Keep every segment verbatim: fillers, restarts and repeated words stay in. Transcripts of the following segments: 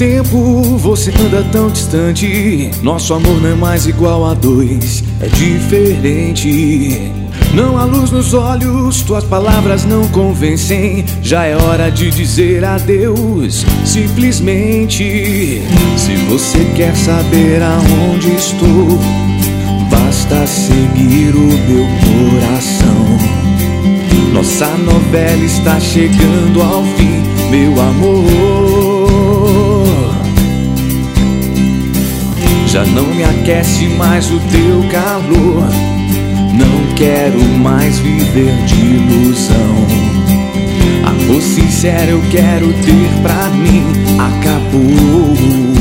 tempo você anda tão distante. Nosso amor não é mais igual a dois, é diferente. Não há luz nos olhos, tuas palavras não convencem. Já é hora de dizer adeus, simplesmente. Se você quer saber aonde estou, basta seguir o meu coração. Nossa novela está chegando ao fim, meu amor. Já não me aquece mais o teu calor. Não quero mais viver de ilusão. Amor sincero eu quero ter pra mim. Acabou.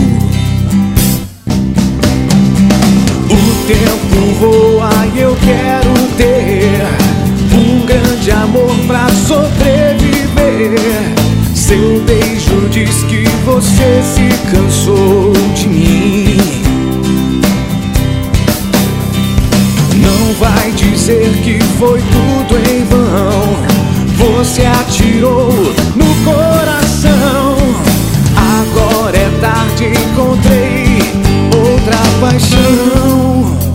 O tempo voa e eu quero ter um grande amor pra sobreviver. Seu beijo diz que você se cansou de mim. Não vai dizer que foi tudo em vão. Você atirou no coração. Agora é tarde, encontrei outra paixão.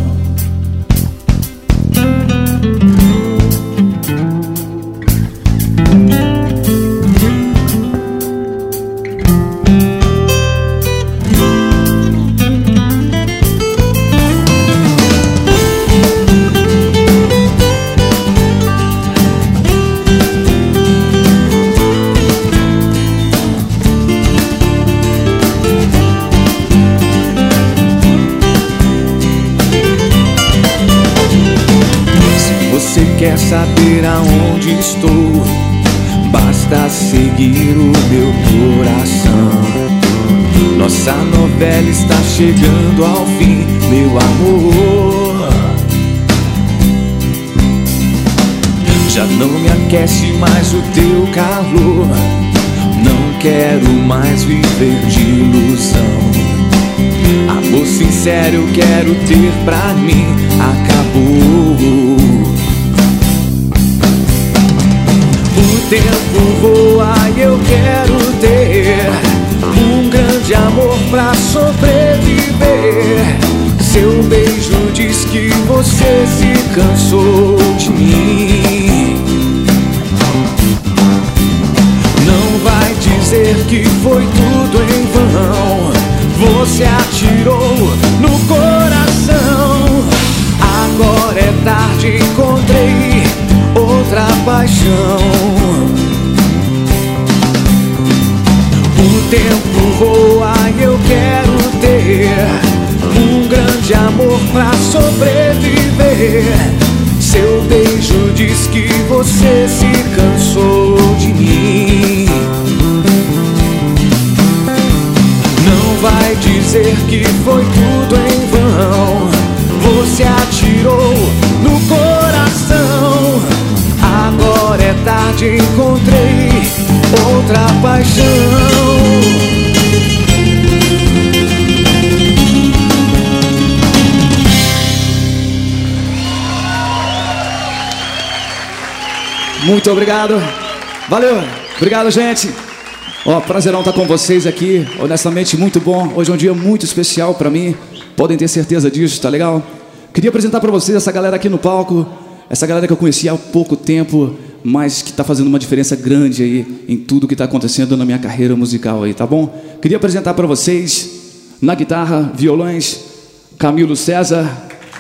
Quer saber aonde estou, basta seguir o meu coração. Nossa novela está chegando ao fim, meu amor. Já não me aquece mais o teu calor. Não quero mais viver de ilusão. Amor sincero eu quero ter pra mim. Acabou. O tempo voa e eu quero ter um grande amor pra sobreviver. Seu beijo diz que você se cansou de mim. Não vai dizer que foi tudo em vão. Você atirou no coração. Agora é tarde, encontrei outra paixão. O tempo voa e eu quero ter um grande amor pra sobreviver. Seu beijo diz que você se cansou de mim. Não vai dizer que foi tudo em vão. Você atirou no coração. Agora é tarde, encontrei outra paixão. Muito obrigado. Valeu. Obrigado, gente. Ó, prazerão estar com vocês aqui. Honestamente, muito bom. Hoje é um dia muito especial pra mim. Podem ter certeza disso, tá legal? Queria apresentar pra vocês essa galera aqui no palco. Essa galera que eu conheci há pouco tempo, mas que tá fazendo uma diferença grande aí em tudo que tá acontecendo na minha carreira musical aí, tá bom? Queria apresentar pra vocês, na guitarra, violões, Camilo César.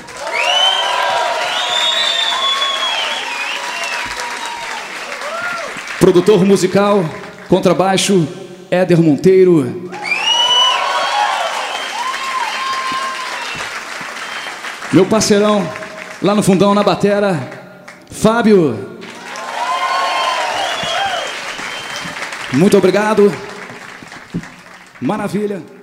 Produtor musical, contrabaixo, Éder Monteiro. Meu parceirão, lá no fundão, na batera, Fábio. Muito obrigado. Maravilha.